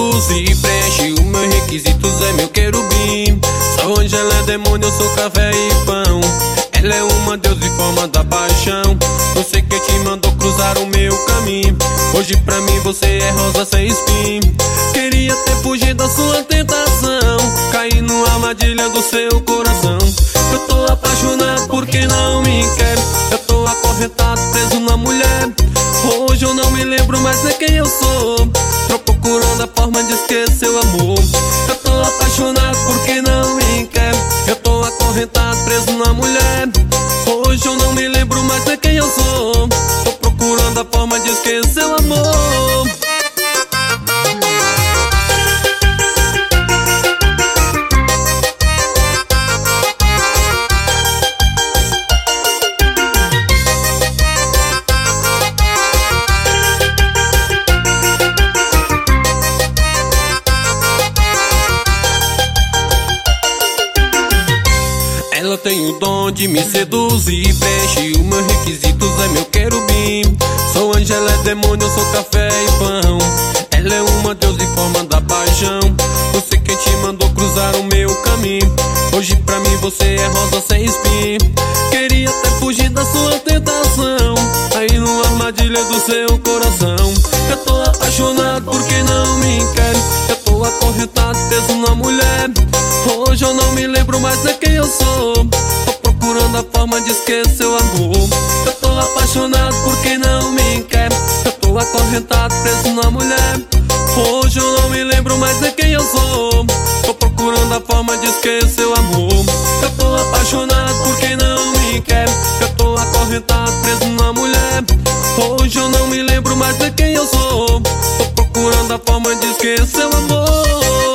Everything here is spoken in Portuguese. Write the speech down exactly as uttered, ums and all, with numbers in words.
seduz e preenche os meus requisitos, é meu querubim. Sou anjo, ela é demônio, eu sou café e pão. Ela é uma deusa em forma da paixão. Não sei quem te mandou cruzar o meu caminho. Hoje pra mim você é rosa sem espinho. Queria ter fugido da sua tentação, caí numa armadilha do seu coração. Eu tô apaixonado por quem não me quer. Eu tô acorrentado, preso na mulher. Hoje eu não me lembro mais de quem eu sou. Tô procurando a forma de esquecer o amor. Eu tô apaixonado por quem não me quer. Eu tô acorrentado, preso na mulher. Hoje eu não me lembro mais de quem eu sou. Tô procurando a forma de esquecer o amor. Ela tem o dom de me seduzir, preenche os meus requisitos, é meu querubim. Sou anjo, ela é demônio, eu sou café e pão. Ela é uma deusa em forma da paixão. Não sei quem te mandou cruzar o meu caminho. Hoje pra mim você é rosa sem espinho. Queria ter fugido da sua tentação, aí numa armadilha do seu coração. Eu tô apaixonado por quem não me quer. Eu tô acorrentado, preso na mulher. Hoje eu não me lembro mais de quem eu sou. Tô procurando a forma de esquecer o amor. Eu tô apaixonado por quem não me quer. Eu tô acorrentado, preso na mulher. Hoje eu não me lembro mais de quem eu sou. Tô procurando a forma de esquecer o amor. Eu tô apaixonado por quem não me quer. Eu tô acorrentado, preso na mulher. Hoje eu não me lembro mais de quem eu sou. Tô procurando a forma de esquecer o amor.